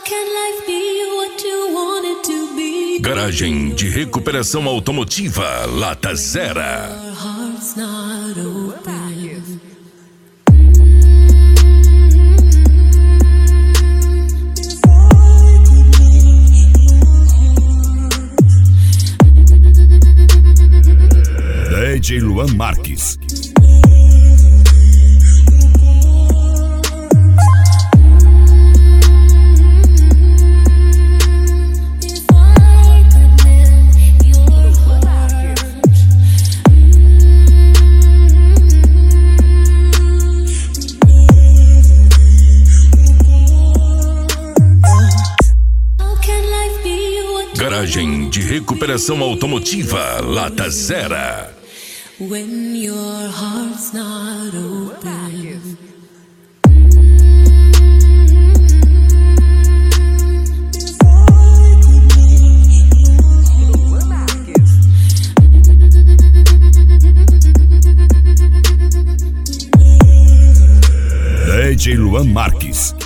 Garagem de recuperação automotiva Lata Zera. DJ Luan Marques. Garagem de recuperação automotiva Lata Zera. When your heart's not open. DJ Luan Marques.